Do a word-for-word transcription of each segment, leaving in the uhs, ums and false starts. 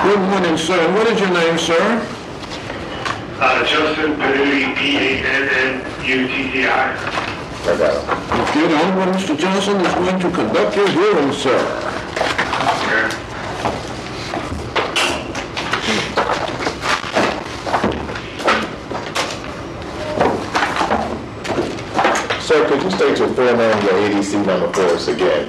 Good morning, sir. What is your name, sir? Uh, Justin Panuti, P A N N U T T I. Okay, the Honorable Mister Johnson is going to conduct your hearing, sir. Okay. Sir, could you state your full name and your A D C number for us again?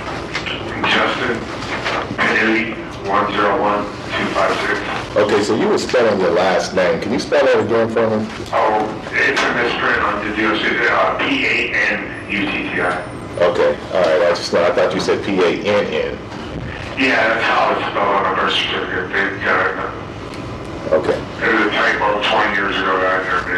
Justin Panuti, one zero one two five six. Okay, so you were spelling your last name. Can you spell that again for me? Oh, it's a misprint on the deal sheet. Uh, P A N U T T I. Okay, all right. I just know. I thought you said P A N N. Yeah, that's how it's spelled on a birth certificate. They got it. Okay. It was a typo twenty years ago that I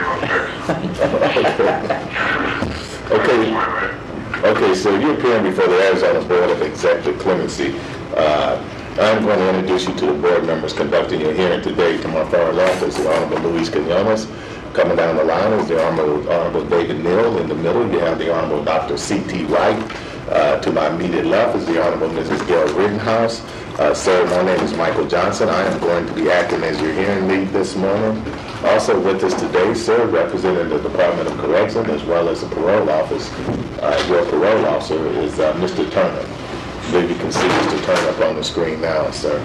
never been able to fix. Okay. Okay, so you're appearing before the Arizona Board of Executive Clemency. Uh, I'm going to introduce you to the board members conducting your hearing today. To my far left is the Honorable Luis Quinones. Coming down the line is the Honorable, Honorable David Neal. In the middle, you have the Honorable Doctor C T Wright. Uh, to my immediate left is the Honorable Missus Gail Rittenhouse. Uh, sir, my name is Michael Johnson. I am going to be acting as your hearing lead this morning. Also with us today, sir, representing the Department of Correction as well as the parole office. Uh, your parole officer is uh, Mister Turner. I believe you can see Mister Turner up on the screen now, sir.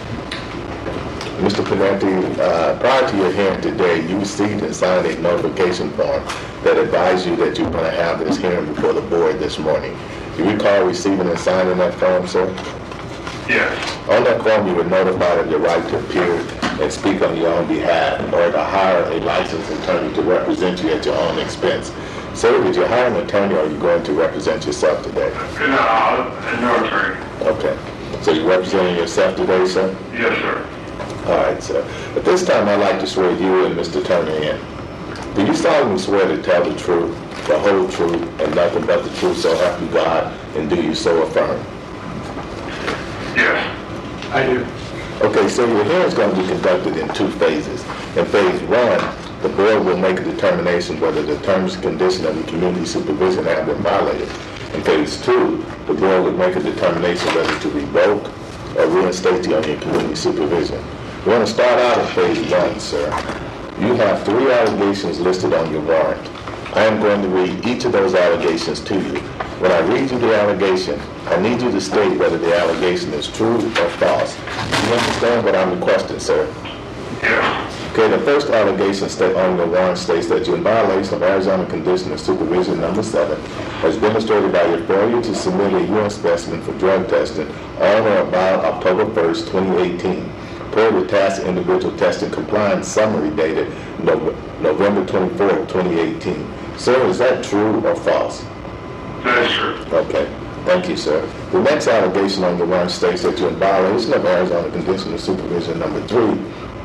Mister Panuti, uh, prior to your hearing today, you received and signed a notification form that advised you that you're going to have this hearing before the board this morning. Do you recall receiving and signing that form, sir? Yes. On that form, you were notified of your right to appear and speak on your own behalf or to hire a licensed attorney to represent you at your own expense. Sir, did you hire an attorney or are you going to represent yourself today? No, uh, no attorney. Okay. So you're representing yourself today, sir? Yes, sir. All right, sir. At this time, I'd like to swear you and Mister Turner in. Do you solemnly swear to tell the truth, the whole truth, and nothing but the truth, so help you God, and do you so affirm? Yes. I do. Okay, so your hearing is going to be conducted in two phases. In phase one, the board will make a determination whether the terms and conditions of the community supervision have been violated. In phase two, the board will make a determination whether to revoke or reinstate you on your community supervision. We're going to start out in phase one, sir. You have three allegations listed on your warrant. I am going to read each of those allegations to you. When I read you the allegation, I need you to state whether the allegation is true or false. Do you understand what I'm requesting, sir? Yes. Okay, the first allegation state on the warrant states that you're in violation of Arizona Condition of Supervision number seven, as demonstrated by your failure to submit a urine specimen for drug testing on or about October first, twenty eighteen, per the task individual testing compliance summary dated November twenty-fourth, twenty eighteen. Sir, is that true or false? That is true. Okay. Thank you, sir. The next allegation on the warrant states that you're in violation of Arizona Condition of Supervision number three,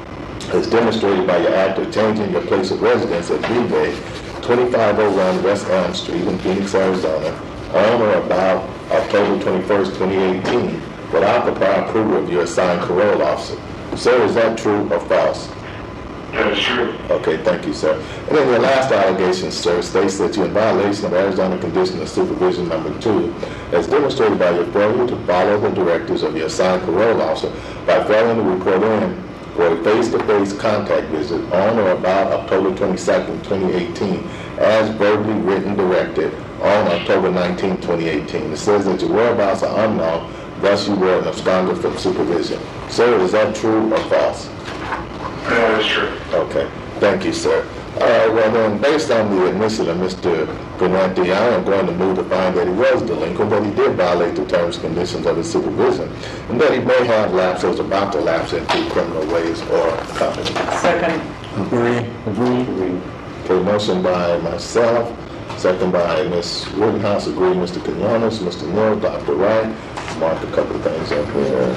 as demonstrated by your act of changing your place of residence at B Bay, twenty-five oh one West Elm Street in Phoenix, Arizona, on or about October twenty-first, twenty eighteen, without the prior approval of your assigned parole officer. Sir, is that true or false? That is true. Okay, thank you, sir. And then your last allegation, sir, states that you're in violation of Arizona Condition of Supervision number two, as demonstrated by your failure to follow the directives of your assigned parole officer by failing to report in for a face-to-face contact visit on or about October twenty-second, twenty eighteen, as verbally written directed on October nineteenth, twenty eighteen. It says that your whereabouts are unknown, thus you were an absconder from supervision. Sir, is that true or false? That is true. Okay, thank you, sir. All right, well then, based on the admission of Mister Panuti, I am going to move to find that he was delinquent, that he did violate the terms and conditions of his supervision, and that he may have lapsed or is about to lapse into criminal ways or company. Second. Agree. Agree. Okay, motion by myself, second by Miz Rittenhouse. Agree, Mister Quinones, Mister Neal, Doctor Wright. Mark a couple of things up here.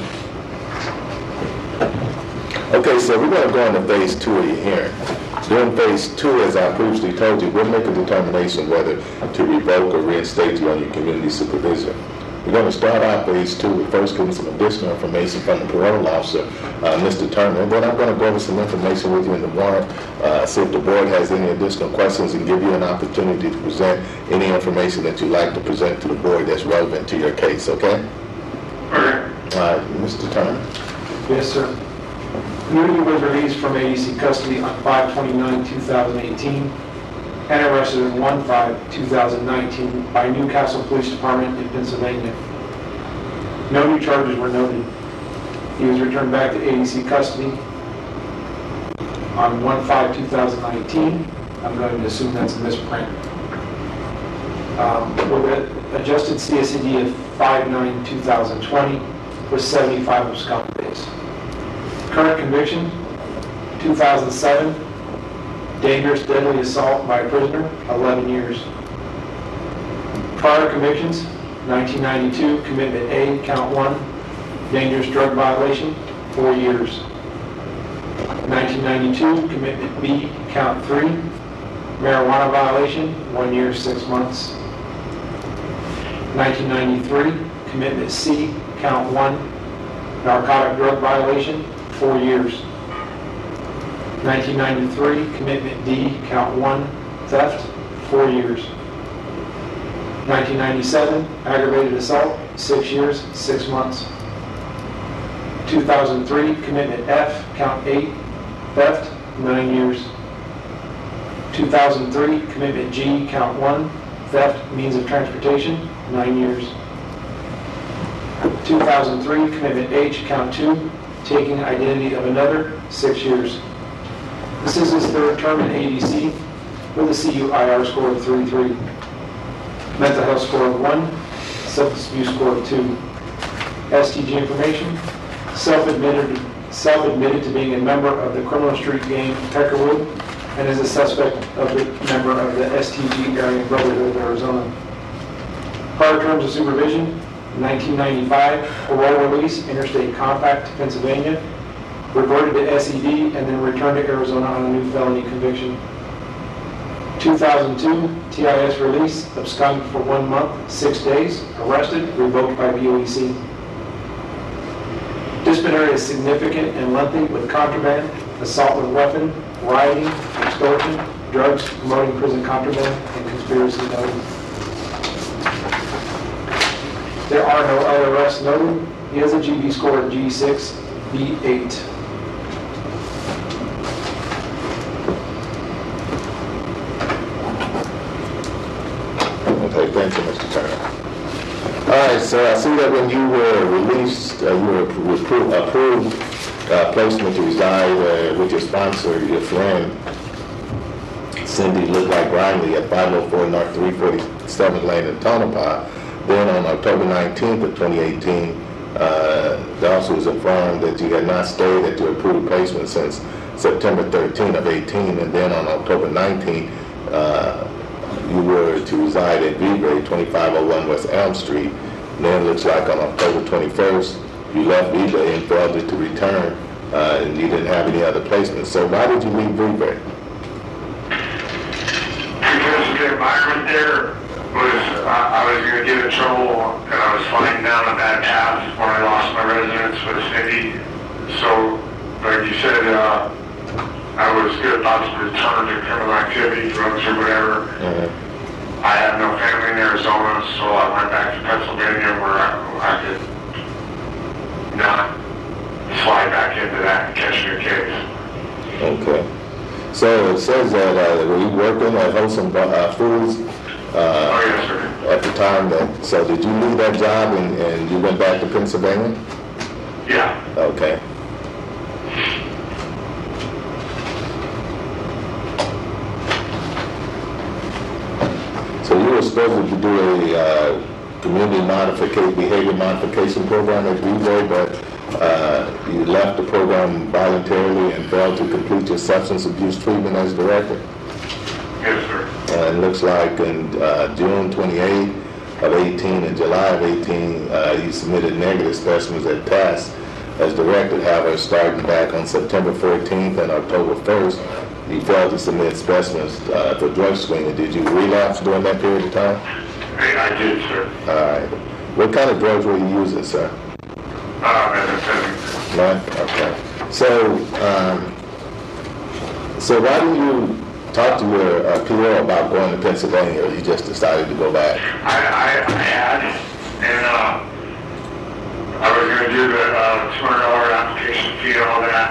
Okay, so we're going to go into phase two of your hearing. During phase two, as I previously told you, we'll make a determination whether to revoke or reinstate you on your community supervision. We're going to start out phase two with first getting some additional information from the parole officer, uh, Mister Turner, and then I'm going to go over some information with you in the warrant, uh, see if the board has any additional questions and give you an opportunity to present any information that you'd like to present to the board that's relevant to your case, okay? Okay. All right, Mister Turner. Yes, sir. Nudie was released from A D C custody on five twenty-nine two thousand eighteen and arrested on one five two thousand nineteen by Newcastle Police Department in Pennsylvania. No new charges were noted. He was returned back to A D C custody on one five two thousand nineteen. I'm going to assume that's a misprint. Um, with an adjusted C S A D of five nine two thousand twenty with seventy-five abscond days. Current conviction, two thousand seven, dangerous deadly assault by a prisoner, eleven years. Prior convictions, nineteen ninety-two, commitment A, count one, dangerous drug violation, four years. nineteen ninety-two, commitment B, count three, marijuana violation, one year, six months. nineteen ninety-three, commitment C, count one, narcotic drug violation, four years. nineteen ninety-three, commitment D, count one, theft, four years. nineteen ninety-seven, aggravated assault, six years, six months. two thousand three, commitment F, count eight, theft, nine years. two thousand three, commitment G, count one, theft, means of transportation, nine years. two thousand three, commitment H, count two, taking identity of another, six years. This is his third term in A D C with a C U I R score of three three, mental health score of one, substance abuse score of two. S T G information, self-admitted, self-admitted to being a member of the criminal street gang Peckerwood and is a suspect of the member of the S T G Aryan Brotherhood of Arizona. Prior terms of supervision, nineteen ninety-five, parole release, interstate compact to Pennsylvania, reverted to S E D, and then returned to Arizona on a new felony conviction. two thousand two, T I S release, absconded for one month, six days, arrested, revoked by B O E C. Disciplinary is significant and lengthy with contraband, assault with weapon, rioting, extortion, drugs, promoting prison contraband, and conspiracy noted. There are no other arrests noted. He has a G B score of G six, B eight. Okay, thank you, Mister Turner. All right, so I see that when you were released, uh, you were approved, approved uh, placement to reside uh, with your sponsor, your friend, Cindy Look Like Riley at five oh four North three forty-seventh Lane in Tonopah. Then on October nineteenth of twenty eighteen, uh, the officer was informed that you had not stayed at your approved placement since September thirteenth of eighteen, and then on October nineteenth, uh, you were to reside at Vivre, twenty-five oh one West Elm Street. And then it looks like on October twenty-first, you left Vivre and failed to return, uh, and you didn't have any other placements. So why did you leave Vivre? Because the environment there was, I, I was going to get in trouble, and I was sliding down a bad path when I lost my residence with Cindy. So, like you said, uh, I was good about to return to criminal activity, drugs or whatever. Mm-hmm. I have no family in Arizona, so I went back to Pennsylvania where I, I could not slide back into that and catch me a case. Okay. So it says that uh, were you working at Wholesome uh, Foods uh, Oh, yes, sir. at the time? That, so did you leave that job and, and you went back to Pennsylvania? Yeah. Okay. So you were supposed to do a uh, community modification, behavior modification program at Vivre, but uh, you left the program voluntarily and failed to complete your substance abuse treatment as directed. Yes, sir. Uh, it looks like in uh, June twenty-eighth of eighteen and July of eighteen, uh, you submitted negative specimens at T A S as directed. However, starting back on September fourteenth and October first, you failed to submit specimens uh, for drug screening. Did you relapse during that period of time? I, I did, sir. All right. What kind of drugs were you using, sir? Uh, methamphetamine. None? Okay. So, um, so why didn't you talk to your uh, P O about going to Pennsylvania, or you just decided to go back? I, I, I had, and uh, I was going to do the uh, two hundred dollars application fee and all that,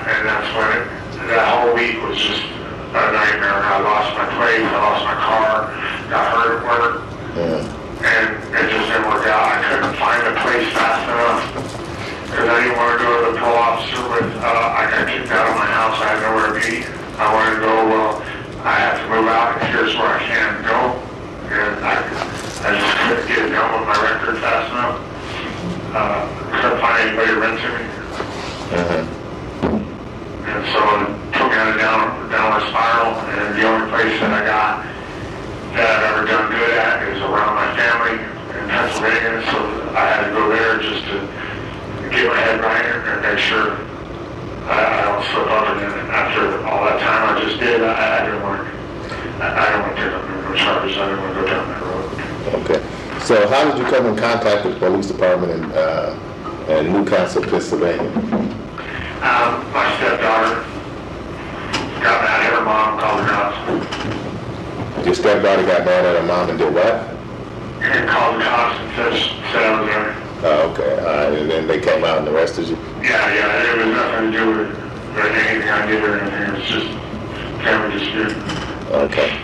that, and that's when it, that whole week was just a nightmare. I lost my place, I lost my car, got hurt at work, Yeah. and it just didn't work out. I couldn't find a place fast enough because I didn't want to go to the parole officer with, uh, I got kicked out of my house, I had nowhere to be. I wanted to go, well, I have to move out, and here's where I can go. And I, I just couldn't get it done with my record fast enough. Uh, couldn't find anybody to rent to me. Uh-huh. And so it took me on a down, downward spiral, and the only place that I got that I've ever done good at is around my family in Pennsylvania, so I had to go there just to get my head right and make sure I, I don't slip up again. And after all that time I just did, I, I didn't want to, I, I don't want to pick up no charges, I didn't want to go down that road. Okay. So how did you come in contact with the police department in, uh, in Newcastle, Pennsylvania? Um, my stepdaughter got mad at her mom, called the cops. Your stepdaughter got mad at her mom and did what? And called the cops and said, said I was there. Oh, okay. All right. And then they came out and arrested you? Yeah, yeah, it was nothing to do with with anything I did or anything. It was just family dispute. Okay.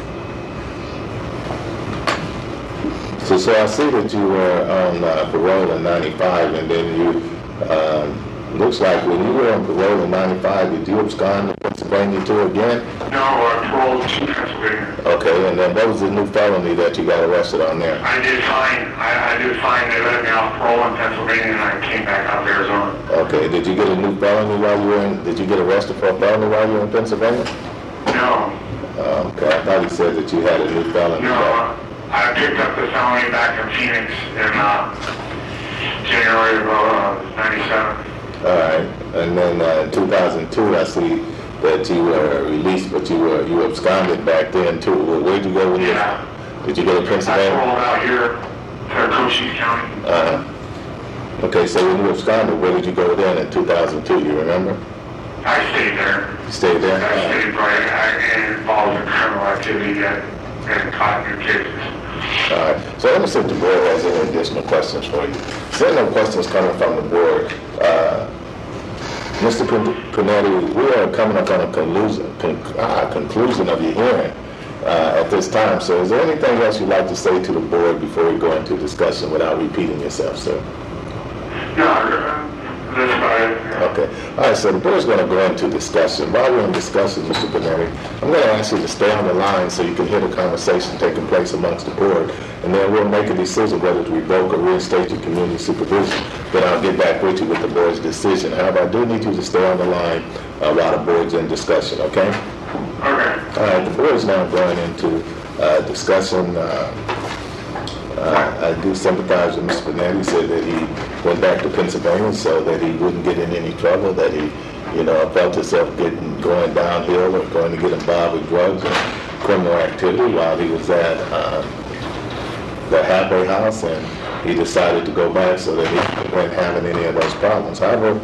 So, so I see that you were on uh, parole in ninety-five, and then you, um, looks like when you were on parole in ninety-five, did you abscond to Pennsylvania too again? No, I paroled to Pennsylvania. Okay, and then what was the new felony that you got arrested on there? I did fine. I, I did fine. They let me off parole in Pennsylvania, and I came back out to Arizona. Okay, did you get a new felony while you were in, did you get arrested for a felony while you were in Pennsylvania? No, Uh, okay, I thought he said that you had a new felony. no. I picked up the felony back in Phoenix in uh, January of uh, ninety-seven. All right, and then uh, in two thousand two, I see that you were released, but you were you absconded back then too. Where, where'd you go with Yeah. this? Did you go to I Pennsylvania? paroled out here to Cochise County. Uh, okay, so when you absconded, where did you go then in two thousand two? You remember? I stayed there. You stayed there? I stayed right I, involved in criminal activity and, and caught new cases. All right. So let me see if the board has any additional questions for you. If there are no questions coming from the board, uh, Mister Panetti, we are coming up on a conclusion, con- uh, conclusion of your hearing uh, at this time. So is there anything else you'd like to say to the board before we go into discussion without repeating yourself, sir? No, uh, that's about it. Okay. All right, so the board's going to go into discussion. While we're in discussion, Mister Panetti, I'm going to ask you to stay on the line so you can hear the conversation taking place amongst the board, and then we'll make a decision whether to revoke or reinstate your community supervision. Then I'll get back with you with the board's decision. However, I do need you to stay on the line uh, while the board's in discussion, okay? Okay. All right, the board is now going into uh, discussion. Uh, Uh, I do sympathize with Mister Panetti. He said that he went back to Pennsylvania so that he wouldn't get in any trouble, that he, you know, felt himself getting going downhill or going to get involved with drugs or criminal activity while he was at uh, the halfway house, and he decided to go back so that he wasn't having any of those problems. However,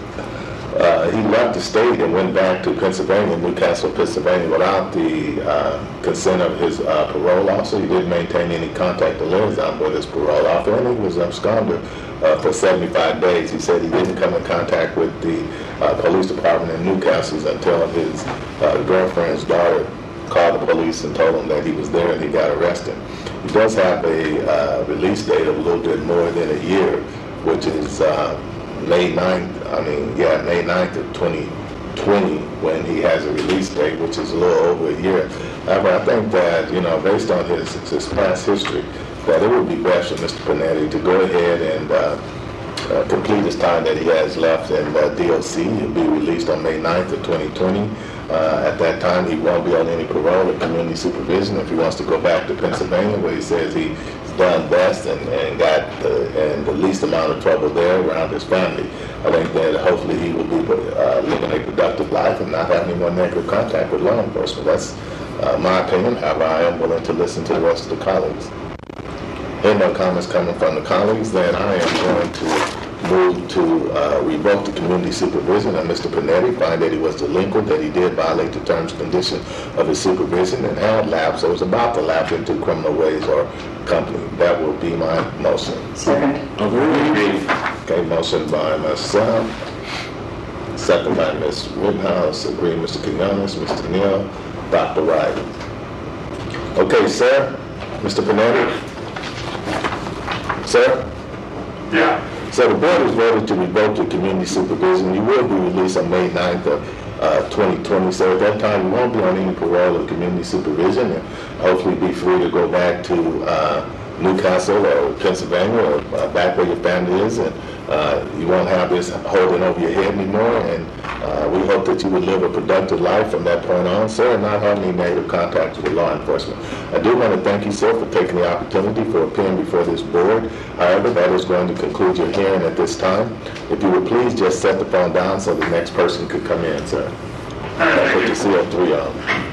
Uh, he left the state and went back to Pennsylvania, Newcastle, Pennsylvania, without the uh, consent of his uh, parole officer. He didn't maintain any contact or liaison with his parole officer, and he was absconded uh, for seventy-five days. He said he didn't come in contact with the uh, police department in Newcastle until his uh, girlfriend's daughter called the police and told him that he was there and he got arrested. He does have a uh, release date of a little bit more than a year, which is uh, May ninth, I mean, yeah, May ninth of twenty twenty, when he has a release date, which is a little over a year. However, I think that, you know, based on his, his past history, that it would be best for Mister Panetti to go ahead and uh, uh, complete his time that he has left in uh, D O C. He'll be released on May ninth of twenty twenty. Uh, at that time, he won't be on any parole or community supervision. If he wants to go back to Pennsylvania, where he says he's done best and, and got the, and the least amount of trouble there around his family, I think that hopefully he will be uh, living a productive life and not have any more negative contact with law enforcement. That's uh, my opinion. However, I am willing to listen to the rest of the colleagues. Any more comments coming from the colleagues? Then I am going to move to uh, revoke the community supervision of Mister Panetti, find that he was delinquent, that he did violate the terms and conditions of his supervision, and had lapsed or was about to lapse into criminal ways or company. That will be my motion. Second. Okay, motion by myself, second by Miz Rittenhouse. Agree, Mister Quinones, Mister Neal, Doctor Wright. Okay, sir. Mister Panetti? Sir? Yeah. So the board has voted to revoke your community supervision. You will be released on May ninth of uh, twenty twenty. So at that time, you won't be on any parole or community supervision, and hopefully be free to go back to uh, Newcastle or Pennsylvania or uh, back where your family is, and uh, you won't have this holding over your head anymore. And uh, we hope that you will live a productive life from that point on, sir, and not have any negative contact with law enforcement. I do want to thank you, sir, for taking the opportunity for appearing before this board. However, that is going to conclude your hearing at this time. If you would please just set the phone down so the next person could come in, sir. All right, I'll thank put you. the C O three on.